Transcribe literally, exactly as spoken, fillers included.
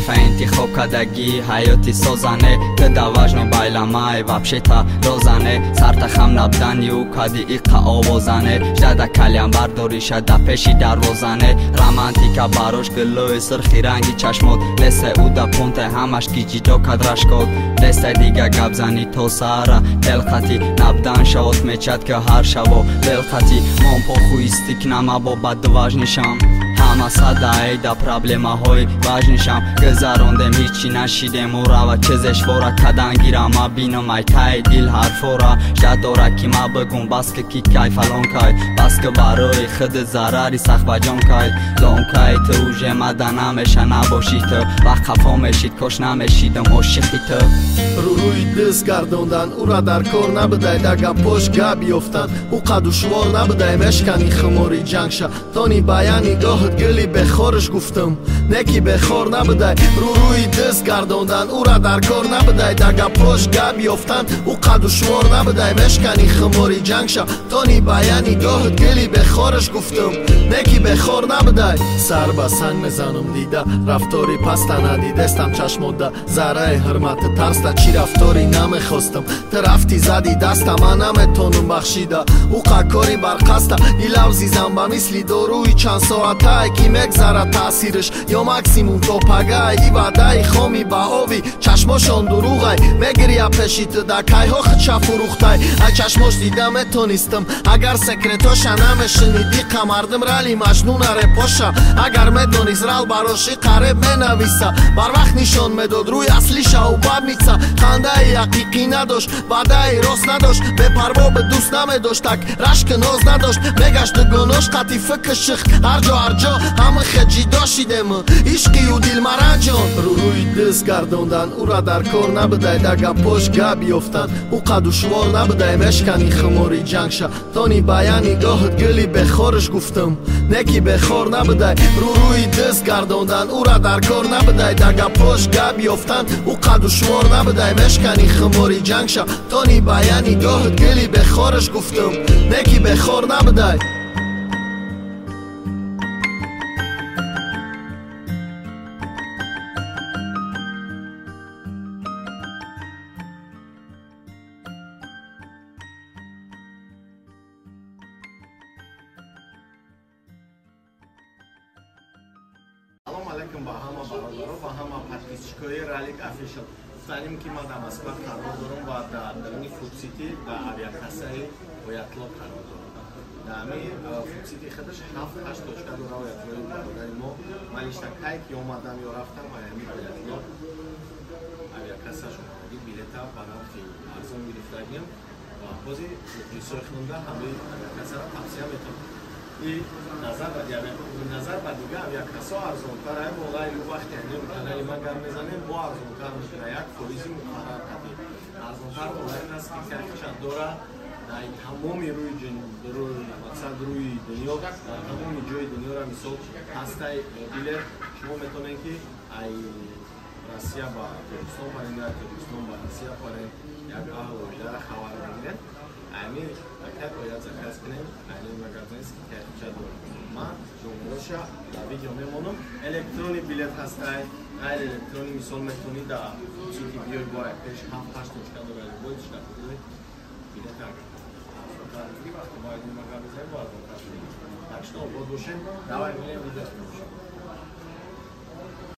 Фаинти хокадаги ҳаёти созане Кда важно байламай вапшета розане Сарта хам набдани у кади иқа овозане Ждада калям бардориша да пеши дарвозане Романтика барош гилои сирхи ранги чашмот Лесе уда понте ҳамаш гиҷидо кадрашкот Лесе дига габзани то сара Белқати набдан шавот мечад ки ҳар шаво Белқати мон похуистик намабо бадважнишам Ҳама садаи да проблемаҳои важнишам Гузарондем ҳичи нашидем урава чизеш вора Кадан гирам ма бинам ай таи дил ҳарфора Жад дора ки ма бигум баски ки кай фалон кай Баски барои худи зарари сахбаҷон кай Лон кай ту уже мада намеша набоши ту Ва қафо мешид кош намешидам ошиқи ту Рӯи диз гардондан ура дар кор набидай Дага пош габ ёфтан ӯ қадушвор набидай Мешкани химори ҷангша тони баяни гоҳат гили бехорш гуфтам Неки бехор набидай Рӯи диз гардондан ура дар кор набидай Дага пош габ ёфтан ӯ қадушвор набидай Мешкани химори ҷангша тони баяни гоҳат гили бехорш гуфтам Неки бехор набидай Сар ба санг мезанам дида рафтори паста надидестам чашмода Зараи ҳурмати тарста чи рафтори намехостам Ты рафти зади даста ман наметонам бахшида ӯ қакори барқаста и лавзи занба мисли доруи чанд соатае ки мегзара таъсирш ё максимум то пагай и ваъдаи хоми ба ови чашмошон дуруғай мегиря пеши ту да кайҳо хича фурӯхтай ай чашмош дида метонистам агар секретоша намешиниди қамардим рали маҷнуна репоша агар медонист рал бароши қареб менависа барвақт нишон медод рӯи аслиша у бабница хандаи ҳақиқӣ надошт ваъдаи рост надошт бепарво би дӯст намедошт так рашки ноз надошт мегашт дугонош қати фикр ших ҳарҷо ҳарҷо ҳама хеҷидо шидем ишқию дилмаранҷон рӯи диз гардондан ура дар кор набидай дага пош габ ёфтан ӯ қадушвор набидай мешкани химори ҷангша тони баяни гоҳат гили бехорш гуфтам неки бехор набидай рӯи диз гардондан ура дар кор набидай дага пош габ ёфтан ӯ қадушвор набидай мешкани химори ҷангша тони баяни гоҳат гили бехорш гуфтам неки бехор набидай Салом алейкум ба ҳама бародаро ба ҳама подписчикои Ralik Official. Гуфтанем ки ма дар Москва қарор дорам ва дар даруни Food City дар авиакассаи Оятло қарор дорам. Дар ҳамин Food City худаш ҳафт ҳашт точка дора Оятлои бародари мо. Ман иштакай ки омадам ё рафтам ва ҳамин Оятло авиакассашон ҳамин билета ба нархи арзон гирифтагим ва ҳозир рисои хунда ҳамин авиакассаро тавсия метавонам. И назар ба назар ба дига авиакассо арзонтар ай волай вақте ҳамин канали ма гап мезанем бо арзонтар мешуда як фоизи муқаррар кардем арзонтар волай ин аст ки кайфишад дора дар тамоми рӯи мақсад рӯи дунё дар тамоми ҷои дунёра мисол ҳастай билет шумо метавонед ки ай Россия ба Тобистон барем я Тобистон ба Россия барем як аҳлу ҷара хабар бигирем ҳамин как бояд заказ кунем ҳамин магазинс ки кайфича дорад ман номероша дар видео мемонам электрони билет ҳастай ғайр электрони мисол метавонӣ дар сити биёй бо пеш ҳафт ҳашт точка дора любой точка билет бояд магазин бо азонтар так что обод бошем давай мирем видео